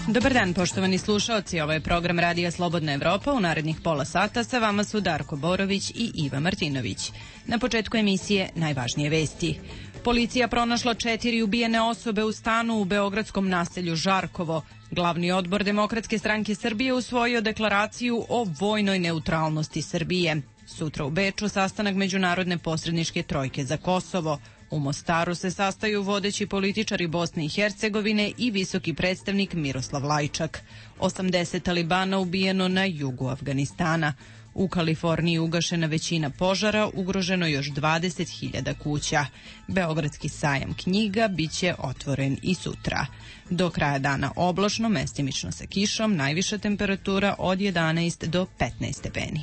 Dobar dan, poštovani slušaoci. Ovo je program Radija Slobodna Evropa. U narednih pola sata sa vama su Darko Borović i Iva Martinović. Na početku emisije najvažnije vesti. Policija pronašla 4 ubijene osobe u stanu u beogradskom naselju Žarkovo. Glavni odbor Demokratske stranke Srbije usvojio deklaraciju o vojnoj neutralnosti Srbije. Sutra u Beču sastanak Međunarodne posredničke trojke za Kosovo. U Mostaru se sastaju vodeći političari Bosne i Hercegovine i visoki predstavnik Miroslav Lajčak. 80 talibana ubijeno na jugu Afganistana. U Kaliforniji ugašena većina požara, ugroženo još 20.000 kuća. Beogradski sajam knjiga biće otvoren i sutra. Do kraja dana oblačno, mestimično sa kišom, najviša temperatura od 11 do 15 stepeni.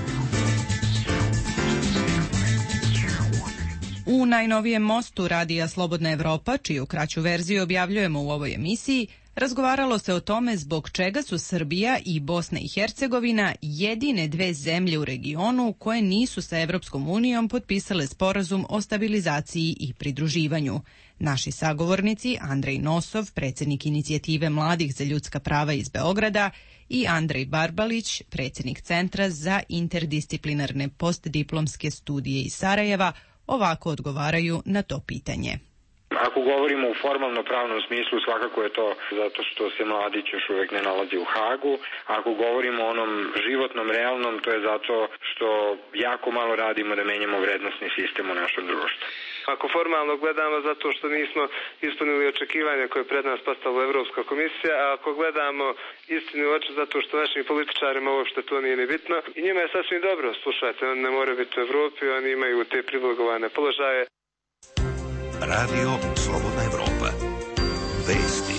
U najnovijem mostu Radija Slobodna Evropa, čiju kraću verziju objavljujemo u ovoj emisiji, razgovaralo se o tome zbog čega su Srbija i Bosna i Hercegovina jedine dve zemlje u regionu koje nisu sa Evropskom unijom potpisale sporazum o stabilizaciji i pridruživanju. Naši sagovornici Andrej Nosov, predsjednik inicijative Mladih za ljudska prava iz Beograda, i Andrej Barbalić, predsjednik Centra za interdisciplinarne postdiplomske studije iz Sarajeva, ovako odgovaraju na to pitanje. Ako govorimo u formalno pravnom smislu, svakako je to zato što se Mladić još uvek ne nalazi u Hagu. Ako govorimo o onom životnom, realnom, to je zato što jako malo radimo da menjamo vrednosni sistem u našem društvu. Ako formalno gledamo, zato što nismo ispunili očekivanja koje je pred nas postavila Evropska komisija, a ako gledamo istinu u oči, zato što našim političarima uopšte to nije ni bitno. I njima je sasvim dobro, slušajte, oni ne moraju biti u Evropi, oni imaju te privilegovane položaje. Radio Slobodna Evropa. Vesti.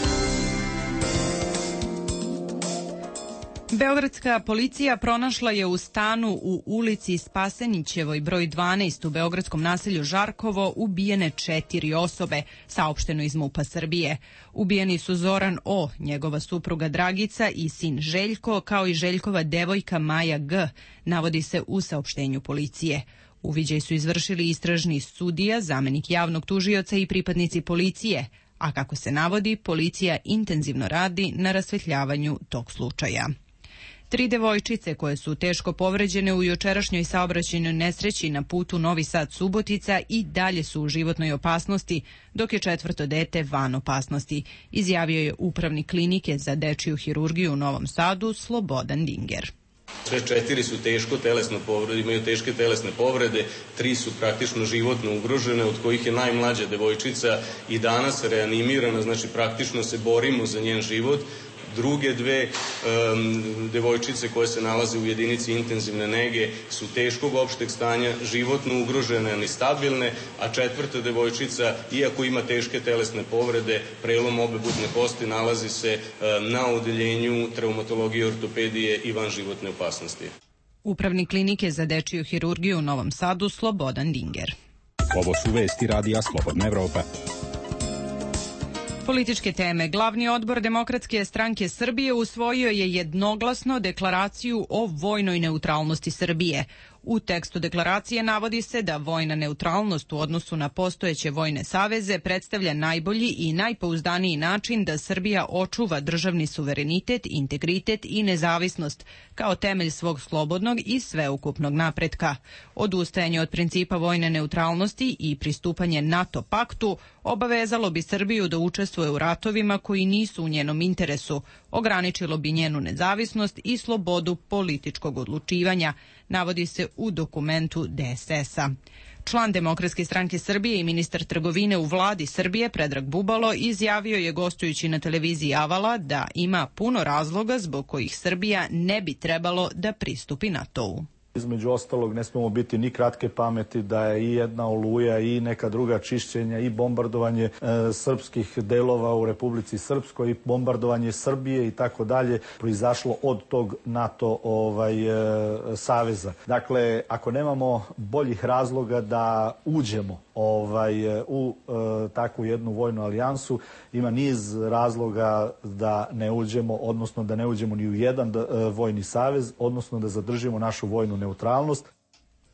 Beogradska policija pronašla je u stanu u ulici Spasenićevoj broj 12 u beogradskom naselju Žarkovo ubijene 4 osobe, saopšteno iz MUP-a Srbije. Ubijeni su Zoran O., njegova supruga Dragica i sin Željko, kao i Željkova devojka Maja G., navodi se u saopštenju policije. Uviđaj su izvršili istražni sudija, zamenik javnog tužioca i pripadnici policije, a kako se navodi, policija intenzivno radi na rasvetljavanju tog slučaja. 3 devojčice koje su teško povređene u jučerašnjoj saobraćajnoj nesreći na putu Novi Sad-Subotica i dalje su u životnoj opasnosti, dok je 4. dete van opasnosti, izjavio je upravnik klinike za dečiju hirurgiju u Novom Sadu Slobodan Dinger. Sve 4 su teško telesno povrede, imaju teške telesne povrede, 3 su praktično životno ugrožene, od kojih je najmlađa devojčica i danas reanimirana, znači praktično se borimo za njen život. Druge 2 devojčice koje se nalaze u jedinici intenzivne nege su teškog opšteg stanja, životno ugrožene, ali stabilne, a 4. devojčica, iako ima teške telesne povrede, prelom obe butne kosti, nalazi se na odeljenju traumatologije i ortopedije i van životne opasnosti. Upravnik klinike za dečiju hirurgiju u Novom Sadu Slobodan Dinger. Ovo su vesti Radija Slobodna Evropa. Političke teme. Glavni odbor Demokratske stranke Srbije usvojio je jednoglasno deklaraciju o vojnoj neutralnosti Srbije. U tekstu deklaracije navodi se da vojna neutralnost u odnosu na postojeće vojne saveze predstavlja najbolji i najpouzdaniji način da Srbija očuva državni suverenitet, integritet i nezavisnost kao temelj svog slobodnog i sveukupnog napretka. Odustajanje od principa vojne neutralnosti i pristupanje NATO paktu obavezalo bi Srbiju da učestvuje u ratovima koji nisu u njenom interesu, ograničilo bi njenu nezavisnost i slobodu političkog odlučivanja, navodi se u dokumentu DSS-a. Član Demokratske stranke Srbije i ministar trgovine u vladi Srbije Predrag Bubalo izjavio je gostujući na televiziji Avala da ima puno razloga zbog kojih Srbija ne bi trebalo da pristupi NATO-u. Između ostalog ne smemo biti ni kratke pameti da je i jedna Oluja i neka druga čišćenja i bombardovanje srpskih delova u Republici Srpskoj i bombardovanje Srbije i tako dalje proizašlo od tog NATO saveza. Dakle, ako nemamo boljih razloga da uđemo u takvu jednu vojnu alijansu, ima niz razloga da ne uđemo, odnosno da ne uđemo ni u jedan vojni savez, odnosno da zadržimo našu vojnu neutralnost.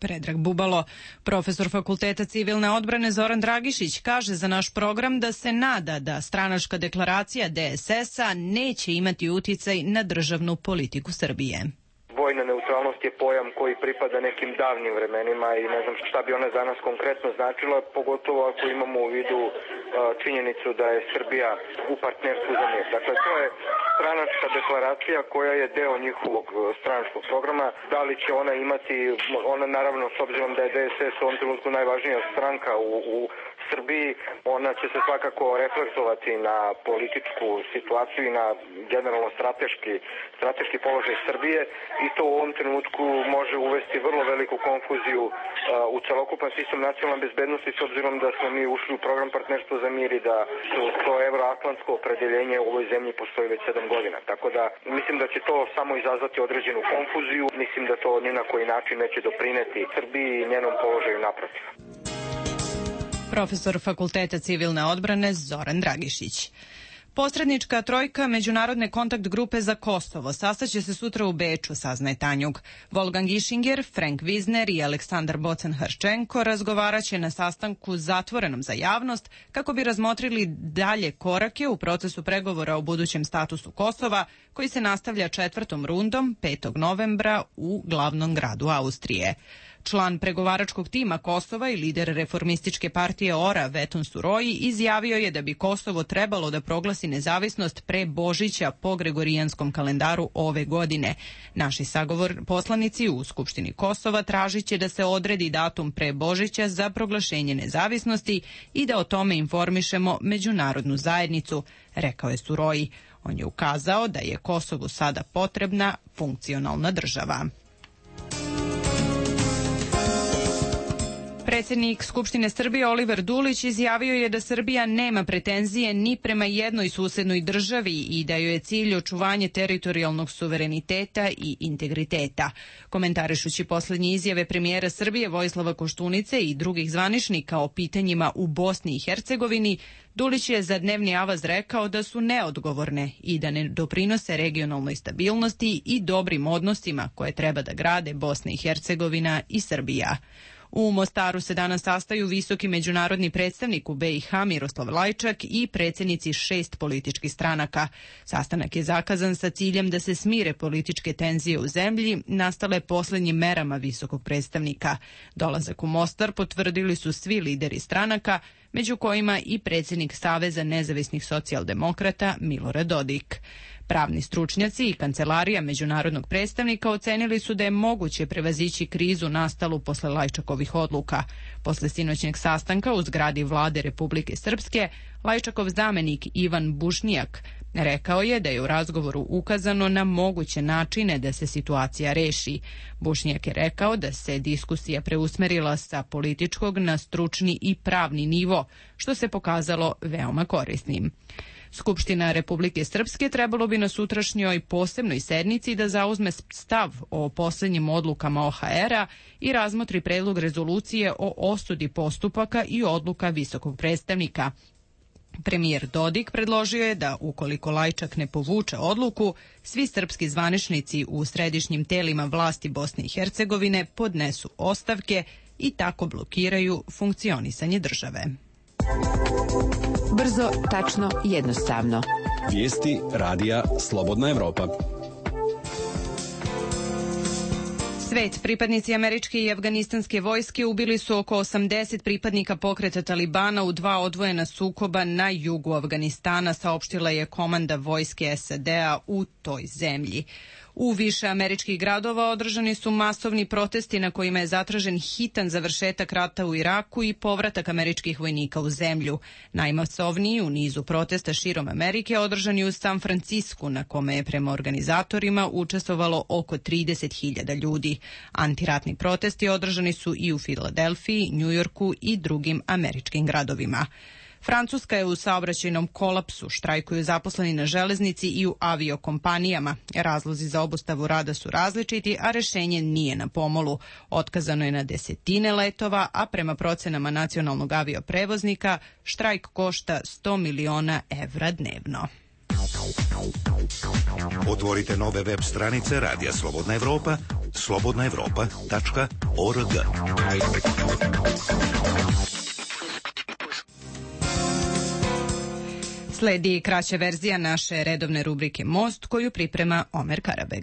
Predrag Bubalo. Profesor Fakulteta civilne odbrane Zoran Dragišić kaže za naš program da se nada da stranačka deklaracija DSS-a neće imati uticaj na državnu politiku Srbije. Vojna neutralnost je pojam koji pripada nekim davnim vremenima i ne znam šta bi ona za nas konkretno značila, pogotovo ako imamo u vidu činjenicu da je Srbija u partnerstvu za mir. Dakle, to je stranačka deklaracija koja je deo njihovog stranačkog programa. Da li će ona imati, ona naravno s obzirom da je DSS u ovom trenutku najvažnija stranka u Srbiji, ona će se svakako reflektovati na političku situaciju i na generalno strateški položaj Srbije i to u ovom trenutku može uvesti vrlo veliku konfuziju u celokupan sistem nacionalne bezbednosti s obzirom da smo mi ušli u program partnerstva za mir i da to evroatlantsko opredeljenje u ovoj zemlji postoji već 7 godina. Tako da mislim da će to samo izazvati određenu konfuziju, mislim da to ni na koji način neće doprineti Srbiji i njenom položaju naprotiv. Profesor Fakulteta civilne odbrane Zoran Dragišić. Posrednička trojka Međunarodne kontakt grupe za Kosovo sastaće se sutra u Beču, saznaje Tanjug. Wolfgang Ischinger, Frank Wisner i Aleksandar Bocan-Harčenko razgovaraće na sastanku zatvorenom za javnost kako bi razmotrili dalje korake u procesu pregovora o budućem statusu Kosova koji se nastavlja 4. rundom 5. novembra u glavnom gradu Austrije. Član pregovaračkog tima Kosova i lider reformističke partije ORA Vetun Suroji izjavio je da bi Kosovo trebalo da proglasi nezavisnost pre Božića po gregorijanskom kalendaru ove godine. Naši poslanici u Skupštini Kosova tražit će da se odredi datum pre Božića za proglašenje nezavisnosti i da o tome informišemo međunarodnu zajednicu, rekao je Suroji. On je ukazao da je Kosovu sada potrebna funkcionalna država. Predsjednik Skupštine Srbije Oliver Dulić izjavio je da Srbija nema pretenzije ni prema jednoj susednoj državi i da joj je cilj očuvanje teritorijalnog suvereniteta i integriteta. Komentarišući poslednje izjave premijera Srbije Vojislava Koštunice i drugih zvaničnika o pitanjima u Bosni i Hercegovini, Dulić je za Dnevni avaz rekao da su neodgovorne i da ne doprinose regionalnoj stabilnosti i dobrim odnosima koje treba da grade Bosna i Hercegovina i Srbija. U Mostaru se danas sastaju visoki međunarodni predstavnik u BiH Miroslav Lajčak i predsjednici 6 političkih stranaka. Sastanak je zakazan sa ciljem da se smire političke tenzije u zemlji nastale posljednjim merama visokog predstavnika. Dolazak u Mostar potvrdili su svi lideri stranaka, među kojima i predsjednik Saveza nezavisnih socijaldemokrata Milorad Dodik. Pravni stručnjaci i kancelarija međunarodnog predstavnika ocenili su da je moguće prevazići krizu nastalu posle Lajčakovih odluka. Posle sinoćnjeg sastanka u zgradi vlade Republike Srpske, Lajčakov zamenik Ivan Bušnjak rekao je da je u razgovoru ukazano na moguće načine da se situacija reši. Bušnjak je rekao da se diskusija preusmerila sa političkog na stručni i pravni nivo, što se pokazalo veoma korisnim. Skupština Republike Srpske trebalo bi na sutrašnjoj posebnoj sednici da zauzme stav o posljednjim odlukama OHR-a i razmotri predlog rezolucije o osudi postupaka i odluka visokog predstavnika. Premijer Dodik predložio je da, ukoliko Lajčak ne povuče odluku, svi srpski zvaničnici u središnjim telima vlasti Bosne i Hercegovine podnesu ostavke i tako blokiraju funkcionisanje države. Brzo, tačno, jednostavno. Vijesti radija Slobodna Evropa. Svet, pripadnici američke i afganistanske vojske ubili su oko 80 pripadnika pokreta Talibana u 2 odvojena sukoba na jugu Afganistana, saopštila je komanda vojske SAD-a u toj zemlji. U više američkih gradova održani su masovni protesti na kojima je zatražen hitan završetak rata u Iraku i povratak američkih vojnika u zemlju. Najmasovniji u nizu protesta širom Amerike održani u San Francisku, na kome je prema organizatorima učestvovalo oko 30.000 ljudi. Antiratni protesti održani su i u Filadelfiji, Njujorku i drugim američkim gradovima. Francuska je u saobraćajnom kolapsu, štrajkuju zaposleni na železnici i u aviokompanijama. Razlozi za obustavu rada su različiti, a rešenje nije na pomolu. Otkazano je na desetine letova, a prema procenama nacionalnog avioprevoznika štrajk košta 100 miliona evra dnevno. Otvorite nove web stranice Radija Slobodna Evropa, slobodnaevropa.org. Sledi kraća verzija naše redovne rubrike Most, koju priprema Omer Karabeg.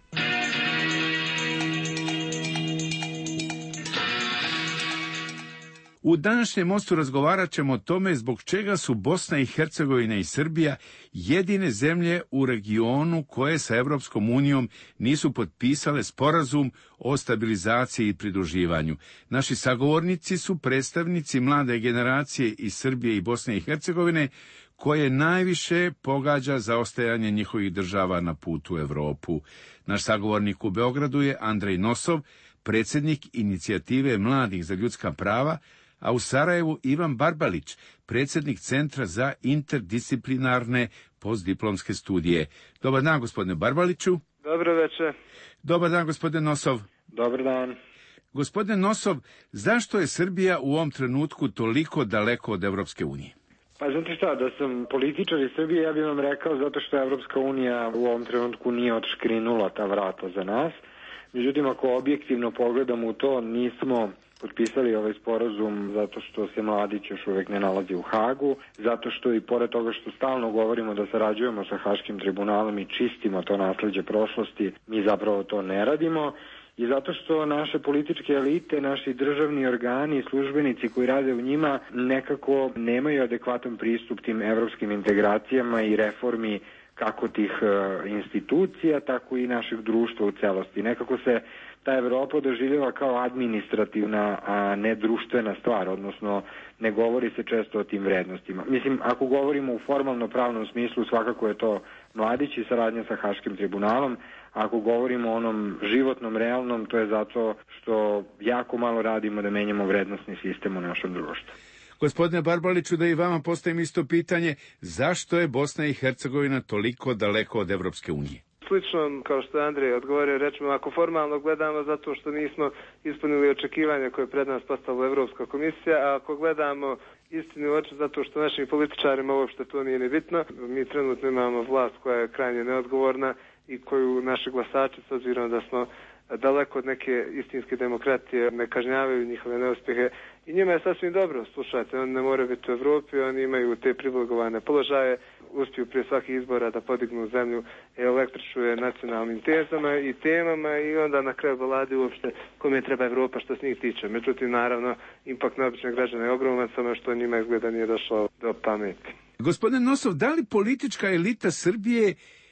U današnjem Mostu razgovarat ćemo o tome zbog čega su Bosna i Hercegovina i Srbija jedine zemlje u regionu koje sa Evropskom unijom nisu potpisale sporazum o stabilizaciji i pridruživanju. Naši sagovornici su predstavnici mlade generacije iz Srbije i Bosne i Hercegovine, koje najviše pogađa zaostajanje njihovih država na putu u Evropu. Naš sagovornik u Beogradu je Andrej Nosov, predsjednik inicijative Mladih za ljudska prava, a u Sarajevu Ivan Barbalić, predsjednik Centra za interdisciplinarne postdiplomske studije. Dobar dan, gospodine Barbaliću. Dobro večer. Dobar dan, gospodine Nosov. Dobar dan. Gospodine Nosov, zašto je Srbija u ovom trenutku toliko daleko od Evropske unije? Pa znate šta, da sam političar iz Srbije, ja bih vam rekao zato što Evropska unija u ovom trenutku nije odškrinula ta vrata za nas. Međutim, ako objektivno pogledamo u to, nismo potpisali ovaj sporazum zato što se Mladić još uvek ne nalazi u Hagu, zato što i pored toga što stalno govorimo da sarađujemo sa Haškim tribunalom i čistimo to nasleđe prošlosti, mi zapravo to ne radimo. I zato što naše političke elite, naši državni organi i službenici koji rade u njima nekako nemaju adekvatan pristup tim evropskim integracijama i reformi kako tih institucija, tako i našeg društva u celosti. Nekako se ta Evropa doživljava kao administrativna, a ne društvena stvar, odnosno ne govori se često o tim vrednostima. Mislim, ako govorimo u formalno pravnom smislu, svakako je to Mladić i saradnja sa Haškim tribunalom. Ako govorimo o onom životnom, realnom, to je zato što jako malo radimo da menjamo vrednosni sistem u našem društvu. Gospodine Barbaliću, da i vama postavim isto pitanje, zašto je Bosna i Hercegovina toliko daleko od Evropske unije? Slično kao što je Andrej odgovorio, rečemo, ako formalno gledamo zato što nismo ispunili očekivanja koje je pred nas postavila Evropska komisija, a ako gledamo istinu u oči zato što našim političarima uopšte to nije ni bitno, mi trenutno imamo vlast koja je krajnje neodgovorna i koju naši glasači, s obzirom da smo daleko od neke istinske demokratije, ne kažnjavaju njihove neuspjehe i njima je sasvim dobro, slušajte, oni ne moraju biti u Evropi, oni imaju te privilegovane položaje, uspiju prije svakih izbora da podignu zemlju električuje nacionalnim tezama i temama i onda na kraju baladi uopšte kome treba Evropa što s njih tiče. Međutim, naravno, impact na obične građane je ogroman, samo što njima izgleda nije došlo do pameti. Gospodine Nosov, da li politička elita Srbije,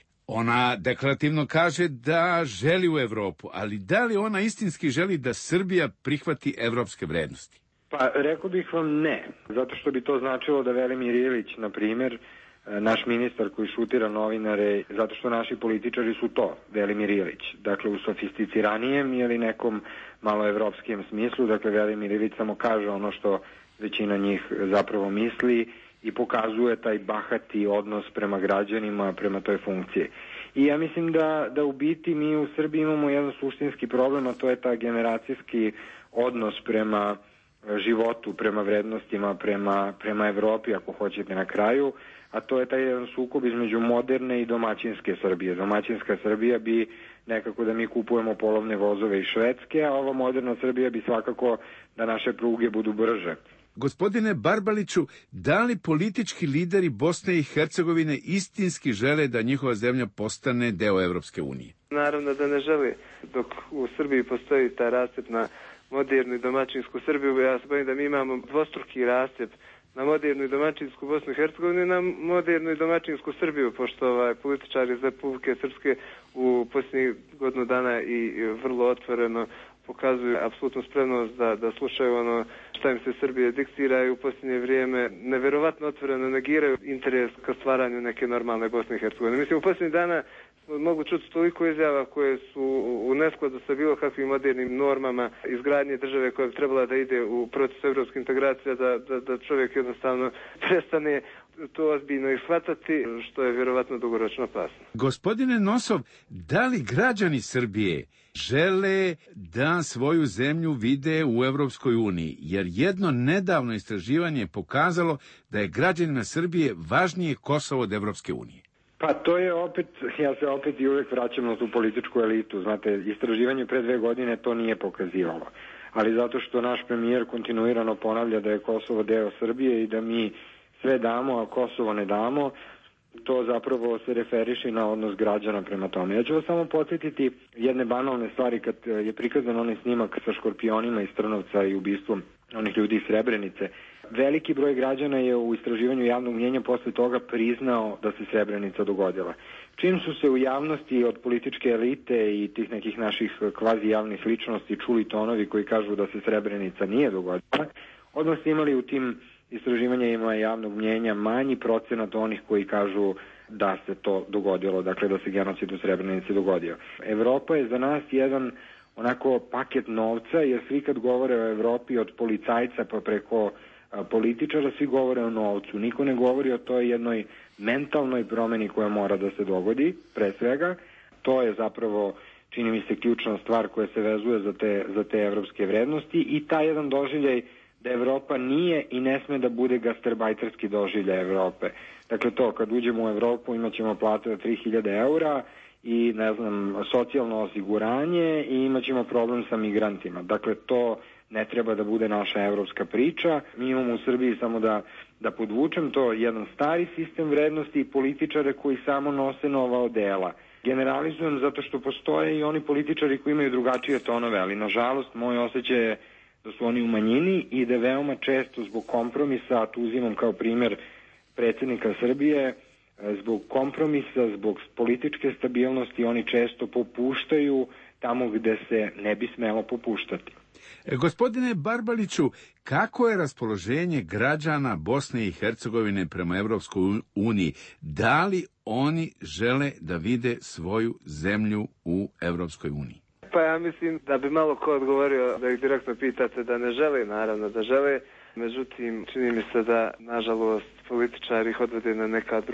ona deklarativno kaže da želi u Evropu, ali da li ona istinski želi da Srbija prihvati evropske vrednosti? Pa rekao bih vam ne, zato što bi to značilo da Velimir Ilić, na primjer, naš ministar koji šutira novinare, zato što naši političari su to, Velimir Ilić. Dakle, u sofisticiranijem ili nekom malo evropskijem smislu, dakle, Velimir Ilić samo kaže ono što većina njih zapravo misli i pokazuje taj bahati odnos prema građanima, prema toj funkciji. I ja mislim da u biti mi u Srbiji imamo jedan suštinski problem, a to je ta generacijski odnos prema životu, prema vrednostima, prema Evropi, ako hoćete na kraju, a to je taj jedan sukob između moderne i domaćinske Srbije. Domaćinska Srbija bi nekako da mi kupujemo polovne vozove iz Švedske, a ova moderna Srbija bi svakako da naše pruge budu brže. Gospodine Barbaliću, da li politički lideri Bosne i Hercegovine istinski žele da njihova zemlja postane deo Evropske unije? Naravno da ne žele. Dok u Srbiji postoji taj rascep na modernu i domaćinsku Srbiju, ja se bojim da mi imamo dvostruki rascep na modernu i domaćinsku Bosnu i Hercegovinu i na modernu i domaćinsku Srbiju, pošto političari iz Republike Srpske u posljednjih godinu dana i vrlo otvoreno pokazuju apsolutnu spremnost da slušaju ono šta im se Srbije diktira i u posljednje vrijeme neverovatno otvoreno negiraju interes ka stvaranju neke normalne Bosne i Hercegovine. Mislim, u posljednjih dana mogu čuti toliko izjava koje su u neskladu sa bilo kakvim modernim normama izgradnje države koja bi trebala da ide u proces evropske integracije, da čovjek jednostavno prestane to ozbiljno i shvatati, što je vjerovatno dugoročno opasno. Gospodine Nosov, da li građani Srbije žele da svoju zemlju vide u Evropskoj uniji? Jer jedno nedavno istraživanje je pokazalo da je građanima Srbije važnije Kosovo od Evropske unije. Pa to je opet, ja se opet i uvek vraćam na tu političku elitu. Znate, istraživanje pre 2 godine to nije pokazivalo. Ali zato što naš premijer kontinuirano ponavlja da je Kosovo deo Srbije i da mi sve damo, a Kosovo ne damo, to zapravo se referiše na odnos građana prema tome. Ja ću vas samo podsjetiti jedne banalne stvari kad je prikazan onaj snimak sa škorpionima iz Trnovca i ubistvom onih ljudi iz Srebrenice. Veliki broj građana je u istraživanju javnog mnjenja posle toga priznao da se Srebrenica dogodila. Čim su se u javnosti od političke elite i tih nekih naših kvazi javnih ličnosti čuli tonovi koji kažu da se Srebrenica nije dogodila, odmah ste imali u tim istraživanjima javnog mnjenja manji procenat onih koji kažu da se to dogodilo, dakle da se genocid u Srebrenici dogodio. Evropa je za nas jedan onako paket novca, jer svi kad govore o Evropi od policajca pa preko političara, svi govore o novcu. Niko ne govori o toj jednoj mentalnoj promeni koja mora da se dogodi, pre svega. To je zapravo, čini mi se, ključna stvar koja se vezuje za te evropske vrednosti i taj jedan doživljaj da Evropa nije i ne sme da bude gastarbajterski doživljaj Evrope. Dakle to, kad uđemo u Evropu imat ćemo plate od 3000 eura i, ne znam, socijalno osiguranje i imat ćemo problem sa migrantima. Dakle, to ne treba da bude naša evropska priča. Mi imamo u Srbiji, samo da podvučem to, jedan stari sistem vrednosti i političare koji samo nose nova odela. Generalizujem zato što postoje i oni političari koji imaju drugačije tonove, ali nažalost moj osjećaj je da su oni u manjini i da veoma često zbog kompromisa, a tu uzimam kao primjer predsjednika Srbije, zbog kompromisa, zbog političke stabilnosti oni često popuštaju tamo gde se ne bi smelo popuštati. Gospodine Barbaliću, kako je raspoloženje građana Bosne i Hercegovine prema Evropskoj uniji? Da li oni žele da vide svoju zemlju u Evropskoj uniji? Pa ja mislim da bi malo ko odgovorio da ih direktno pitate da ne žele, naravno da žele. Međutim, čini mi se da, nažalost, političari ih odvode na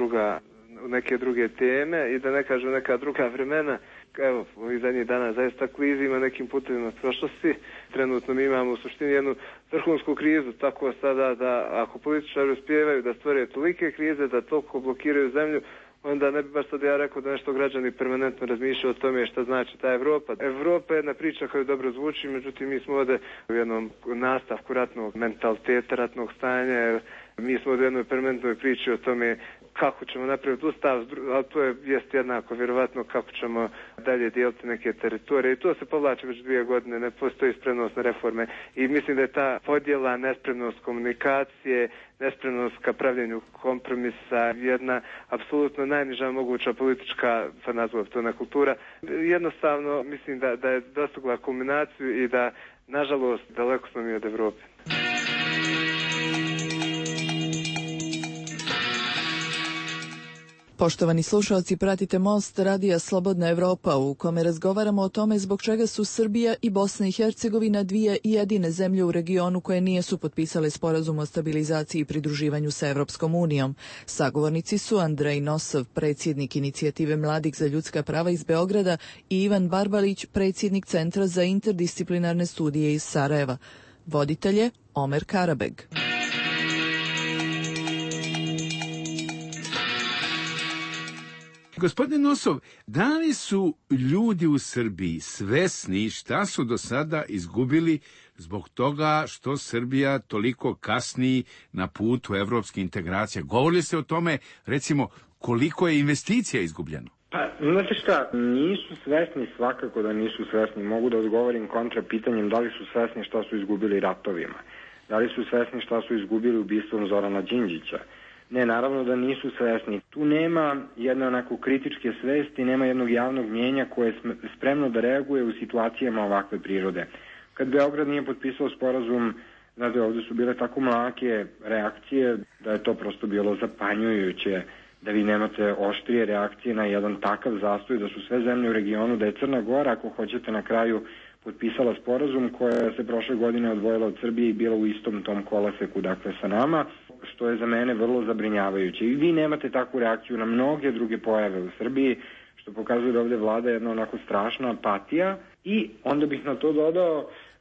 neke druge teme i da ne kažu neka druga vremena. Evo, ovih zadnjih dana zaista klizimo nekim putevima prošlosti. Trenutno mi imamo u suštini jednu vrhunsku krizu, tako sada da ako političari uspijevaju da stvore tolike krize, da toliko blokiraju zemlju, onda ne bi baš sad ja rekao da nešto građani permanentno razmišljaju o tome šta znači ta Evropa. Evropa je jedna priča koja dobro zvuči, međutim mi smo ovde u jednom nastavku ratnog mentaliteta, ratnog stanja. Mi smo u jednoj permanentnoj priči o tome kako ćemo napraviti ustav, ali to jest jednako vjerovatno kako ćemo dalje dijeliti neke teritorije. I to se povlači već 2 godine, ne postoji spremnost na reforme. I mislim da je ta podjela, nespremnost komunikacije, nespremnost ka pravljenju kompromisa, jedna apsolutno najniža moguća politička, pa nazvao to na kultura. Jednostavno mislim da je dostigla kulminaciju i da, nažalost, daleko smo mi od Evrope. Poštovani slušalci, pratite Most radija Slobodna Evropa u kome razgovaramo o tome zbog čega su Srbija i Bosna i Hercegovina dvije jedine zemlje u regionu koje nisu potpisale sporazum o stabilizaciji i pridruživanju sa Evropskom unijom. Sagovornici su Andrej Nosov, predsjednik Inicijative mladih za ljudska prava iz Beograda, i Ivan Barbalić, predsjednik Centra za interdisciplinarne studije iz Sarajeva. Voditelj je Omer Karabeg. Gospodine Nosov, da li su ljudi u Srbiji svesni šta su do sada izgubili zbog toga što Srbija toliko kasni na putu evropske integracije? Govorili se o tome, recimo, koliko je investicija izgubljeno? Pa, znate šta, nisu svesni, svakako da nisu svesni. Mogu da odgovorim kontra pitanjem da li su svesni šta su izgubili ratovima. Da li su svesni šta su izgubili ubistvom Zorana Đinđića. Ne, naravno da nisu svesni. Tu nema jedne onako kritičke svesti, nema jednog javnog mnjenja koje je spremno da reaguje u situacijama ovakve prirode. Kad Beograd nije potpisao sporazum, znate, ovdje su bile tako mlake reakcije da je to prosto bilo zapanjujuće, da vi nemate oštrije reakcije na jedan takav zastoj, da su sve zemlje u regionu, da je Crna Gora, ako hoćete, na kraju potpisala sporazum koja se prošle godine odvojila od Srbije i bila u istom tom koloseku, dakle, sa nama, što je za mene vrlo zabrinjavajuće. I vi nemate takvu reakciju na mnoge druge pojave u Srbiji, što pokazuje da ovdje vlada jedna onako strašna apatija. I onda bih na to dodao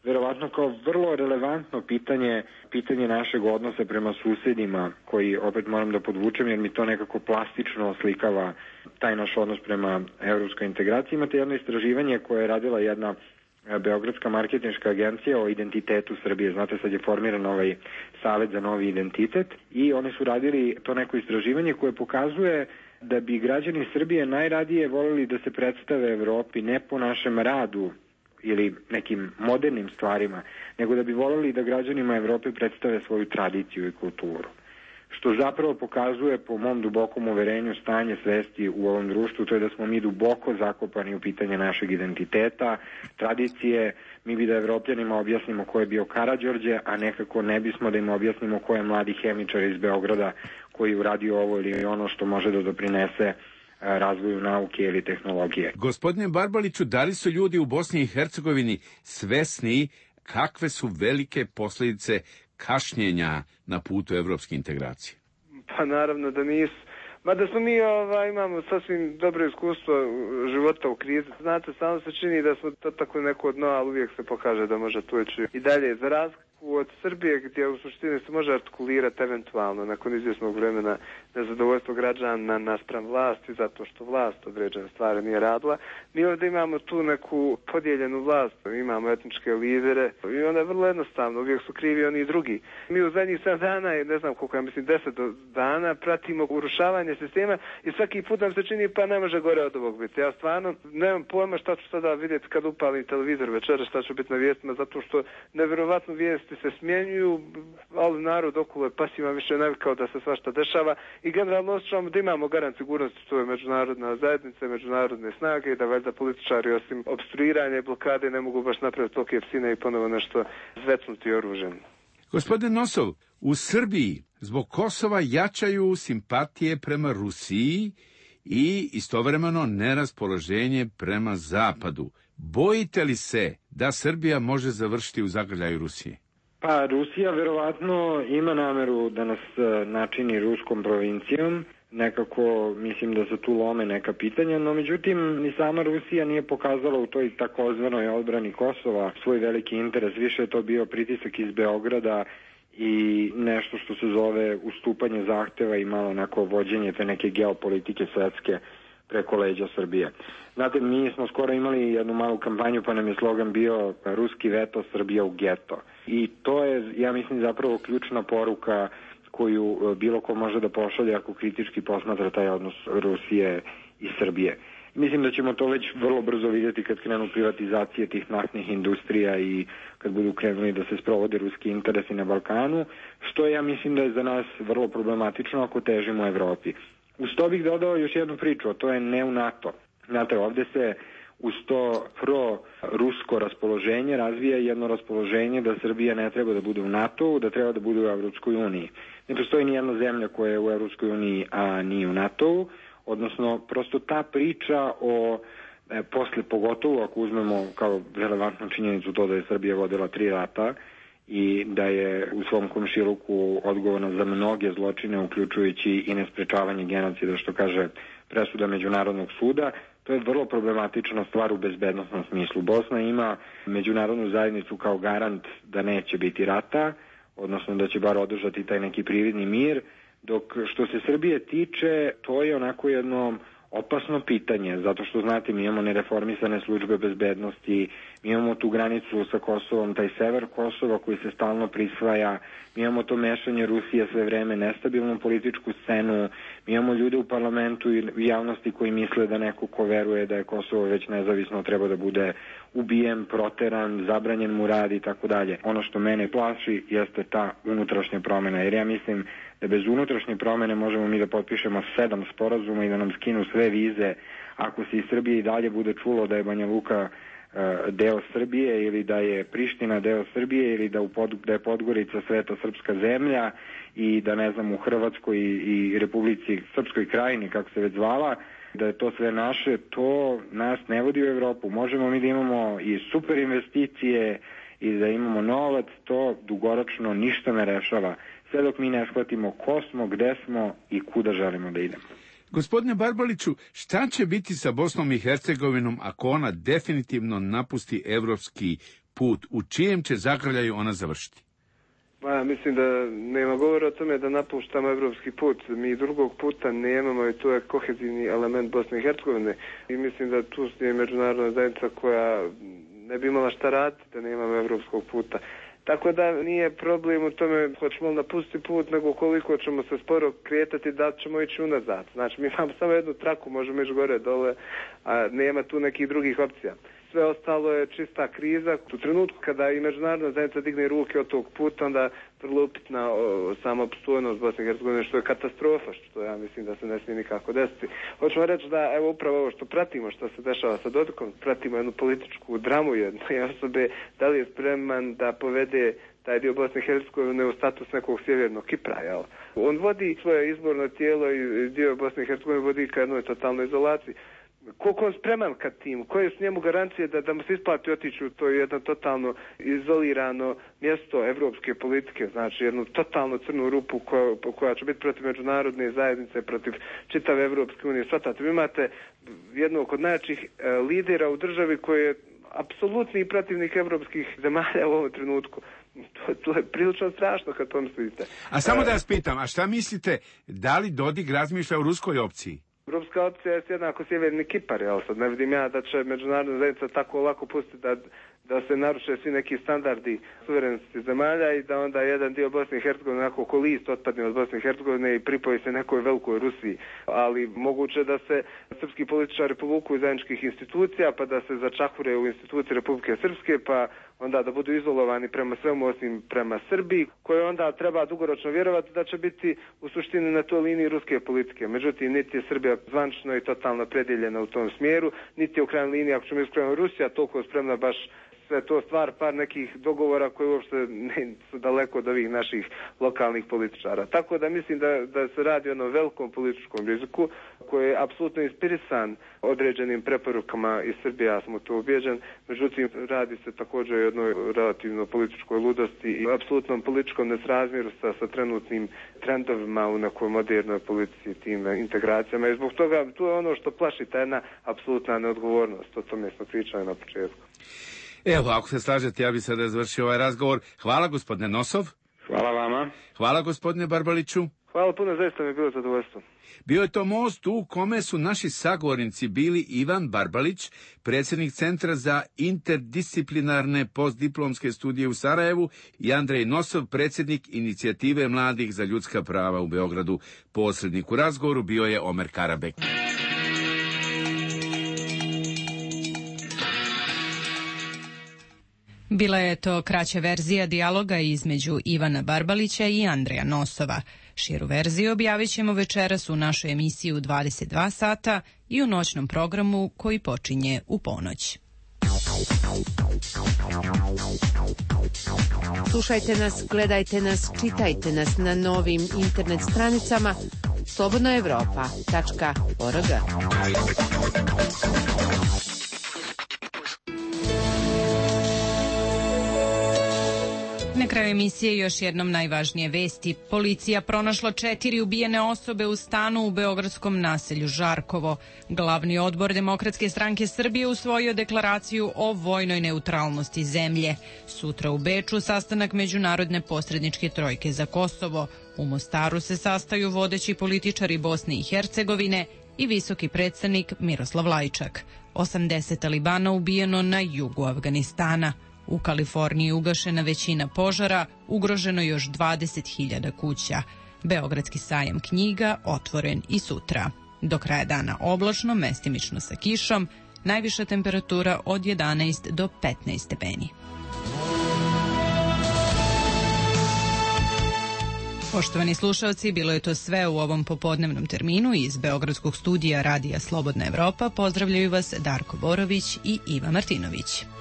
verovatno kao vrlo relevantno pitanje našeg odnosa prema susedima, koji opet moram da podvučem jer mi to nekako plastično oslikava taj naš odnos prema evropskoj integraciji. Imate jedno istraživanje koje je radila jedna Beogradska marketinška agencija o identitetu Srbije. Znate, sad je formiran ovaj Savet za novi identitet i oni su radili to neko istraživanje koje pokazuje da bi građani Srbije najradije voleli da se predstave Evropi ne po našem radu ili nekim modernim stvarima, nego da bi voleli da građanima Evrope predstave svoju tradiciju i kulturu. Što zapravo pokazuje, po mom dubokom uverenju, stanje svesti u ovom društvu, to je da smo mi duboko zakopani u pitanje našeg identiteta, tradicije. Mi bi da Evropljanima objasnimo ko je bio Karađorđe, a nekako ne bismo da im objasnimo ko je mladi hemičar iz Beograda koji uradio ovo ili ono što može da doprinese razvoju nauke ili tehnologije. Gospodine Barbaliću, da li su ljudi u Bosni i Hercegovini svesni kakve su velike posljedice kašnjenja na putu evropske integracije? Pa naravno da nisu. Mada smo mi imamo sasvim dobro iskustvo života u krizi. Znate, samo se čini da smo to tako neko dno, ali uvijek se pokaže da može tu ići i dalje. Za razliku od Srbije, gdje u suštini se može artikulirati eventualno nakon izvjesnog vremena nezadovoljstvo građana naspram vlasti, zato što vlast određene stvari nije radila. Mi ovdje imamo tu neku podijeljenu vlast, imamo etničke lidere i onda je vrlo jednostavno, uvijek su krivi oni i drugi. Mi u zadnjih 7 dana, ne znam koliko, ja mislim 10 dana, pratimo urušavanje sistema i svaki put nam se čini pa ne može gore od ovog biti. Ja stvarno nemam pojma šta ću sada vidjeti kad upalim televizor večera, šta ću biti na vijestima, zato što nevjerovatno vijesti se smjenjuju, ali narod okolo je pasivan, više navikao da se svašta dešava i generalno osjećamo da imamo garant sigurnosti, to je međunarodna zajednica, međunarodne snage i da valjda političari osim obstruiranja i blokade ne mogu baš napraviti tolike psine i ponovo nešto zvecnuti oružjem. Gospodin Nosov, u Srbiji zbog Kosova jačaju simpatije prema Rusiji i istovremeno neraspoloženje prema Zapadu. Bojite li se da Srbija može završiti u zagrljaju Rusije? Pa Rusija verovatno ima nameru da nas načini ruskom provincijom. Nekako mislim da se tu lome neka pitanja, no međutim ni sama Rusija nije pokazala u toj takozvanoj odbrani Kosova svoj veliki interes. Više je to bio pritisak iz Beograda i nešto što se zove ustupanje zahteva i malo onako vođenje te neke geopolitike svetske preko leđa Srbije. Znate, mi smo skoro imali jednu malu kampanju pa nam je slogan bio ruski veto, Srbija u geto. I to je, ja mislim, zapravo ključna poruka koju bilo ko može da pošalje ako kritički posmatra taj odnos Rusije i Srbije. Mislim da ćemo to već vrlo brzo vidjeti kad krenu privatizacije tih naftnih industrija i kad budu krenuli da se sprovode ruski interesi na Balkanu, što ja mislim da je za nas vrlo problematično ako težimo Evropi. Uz to bih dodao još jednu priču, a to je ne u NATO. Znate, ovdje se uz to pro-rusko raspoloženje razvija jedno raspoloženje da Srbija ne treba da bude u NATO-u, da treba da bude u Evropskoj uniji. Ne postoji ni jedna zemlja koja je u Evropskoj uniji, a nije u NATO-u, odnosno prosto ta priča o posle, pogotovo ako uzmemo kao relevantnu činjenicu to da je Srbija vodila 3 rata i da je u svom komšiluku odgovorna za mnoge zločine, uključujući i nesprečavanje genocida, što kaže presuda Međunarodnog suda, to je vrlo problematična stvar u bezbednosnom smislu. Bosna ima međunarodnu zajednicu kao garant da neće biti rata, odnosno da će bar održati taj neki prividni mir, dok što se Srbije tiče, to je onako jedno opasno pitanje, zato što, znate, mi imamo nereformisane službe bezbednosti, mi imamo tu granicu sa Kosovom, taj sever Kosova koji se stalno prisvaja, mi imamo to mešanje Rusije sve vreme, nestabilnu političku scenu, mi imamo ljude u parlamentu i u javnosti koji misle da neko ko veruje da je Kosovo već nezavisno treba da bude ubijen, proteran, zabranjen mu rad i tako dalje. Ono što mene plaši jeste ta unutrašnja promjena, jer ja mislim da bez unutrašnje promjene možemo mi da potpišemo 7 sporazuma i da nam skinu sve vize ako se iz Srbije i dalje bude čulo da je Banja Luka deo Srbije ili da je Priština deo Srbije ili da je Podgorica sveta srpska zemlja i da, ne znam, u Hrvatskoj i Republici Srpskoj krajini, kako se već zvala, da je to sve naše, to nas ne vodi u Evropu. Možemo mi da imamo i super investicije i da imamo novac, to dugoročno ništa ne rešava. Sve dok mi ne shvatimo ko smo, gde smo i kuda želimo da idemo. Gospodine Barbaliću, šta će biti sa Bosnom i Hercegovinom ako ona definitivno napusti evropski put, u čijem će zagrljaju ona završiti? Mislim da nema govora o tome da napuštamo evropski put. Mi drugog puta nemamo i to je kohezivni element Bosne i Hercegovine. I mislim da tu je međunarodna zajednica koja ne bi imala šta raditi da nemamo evropskog puta. Tako da nije problem u tome hoćemo li napustiti put, nego koliko ćemo se sporo kretati da ćemo ići unazad. Znači mi imamo samo jednu traku, možemo ići gore, dole, a nema tu nekih drugih opcija. Sve ostalo je čista kriza. U trenutku kada i međunarodna zajednica digne ruke od tog puta, onda vrlo upitna samoopstojnost Bosne i Hercegovine, što je katastrofa, što ja mislim da se ne smije nikako desiti. Hoćemo reći da evo upravo ovo što pratimo, što se dešava sa Dodikom, pratimo jednu političku dramu jedne osobe, da li je spreman da povede taj dio Bosne i Hercegovine u status nekog sjevernog Kipra, jel? On vodi svoje izborno tijelo i dio Bosne i Hercegovine vodi ka jednoj totalnoj izolaciji. Koliko on spreman ka tim, koje su njemu garancije da mu se isplati otići u to jedno totalno izolirano mjesto evropske politike, znači jednu totalno crnu rupu koja će biti protiv međunarodne zajednice, protiv čitave Evropske unije. Svatate, vi imate jednog od najjačih lidera u državi koji je apsolutni protivnik evropskih zemalja u ovom trenutku. To je prilično strašno kad pomislite. A samo da vas pitam, a šta mislite, da li Dodik razmišlja o ruskoj opciji? Ruska opcija je jednako sjeverni Kipar, jel sad ne vidim ja da će međunarodna zajednica tako lako pustiti da se naruše svi neki standardi suverenosti zemalja i da onda jedan dio Bosne i Hercegovine onako ko list otpadne od Bosne i Hercegovine i pripoji se nekoj velikoj Rusiji. Ali moguće da se srpski političari povuku iz zajedničkih institucija pa da se začahure u institucije Republike Srpske pa onda da budu izolovani prema svemu osim prema Srbiji, koje onda treba dugoročno vjerovati da će biti u suštini na toj liniji ruske politike. Međutim, niti je Srbija zvančno i totalno predjeljena u tom smjeru, niti je u krajnjoj liniji, ako ćemo iskreno Rusija, toliko spremna baš sve to stvar par nekih dogovora koji uopšte ne su daleko od ovih naših lokalnih političara. Tako da mislim da se radi o jednom velikom političkom riziku koji je apsolutno inspirisan određenim preporukama iz Srbije, ja sam u to ubijeđen. Međutim, radi se također o jednoj relativno političkoj ludosti i apsolutnom političkom nesrazmjeru sa trenutnim trendovima u nekoj modernoj politici, tim integracijama. I zbog toga tu je ono što plaši ta jedna apsolutna neodgovornost. O tome smo pričali na početku. Evo, ako se slažete, ja bih sada završio ovaj razgovor. Hvala, gospodine Nosov. Hvala vama. Hvala, gospodine Barbaliću. Hvala puno, zaista mi je bilo zadovoljstvo. Bio je to most u kome su naši sagovornici bili Ivan Barbalić, predsjednik Centra za interdisciplinarne postdiplomske studije u Sarajevu, i Andrej Nosov, predsjednik Inicijative mladih za ljudska prava u Beogradu. Posrednik u razgovoru bio je Omer Karabek. Bila je to kraća verzija dijaloga između Ivana Barbalića i Andreja Nosova. Širu verziju objavit ćemo večeras u našoj emisiji u 22 sata i u noćnom programu koji počinje u ponoć. Slušajte nas, gledajte nas, čitajte nas na novim internet stranicama slobodnaevropa.org. Na kraju emisije još jednom najvažnije vesti. Policija pronašla 4 ubijene osobe u stanu u beogradskom naselju Žarkovo. Glavni odbor Demokratske stranke Srbije usvojio deklaraciju o vojnoj neutralnosti zemlje. Sutra u Beču sastanak Međunarodne posredničke trojke za Kosovo. U Mostaru se sastaju vodeći političari Bosne i Hercegovine i visoki predstavnik Miroslav Lajčak. 80 talibana ubijeno na jugu Afganistana. U Kaliforniji ugašena većina požara, ugroženo još 20.000 kuća. Beogradski sajam knjiga otvoren i sutra. Do kraja dana oblačno, mestimično sa kišom, najviša temperatura od 11 do 15 stepeni. Poštovani slušalci, bilo je to sve u ovom popodnevnom terminu. Iz Beogradskog studija Radija Slobodna Evropa pozdravljaju vas Darko Borović i Iva Martinović.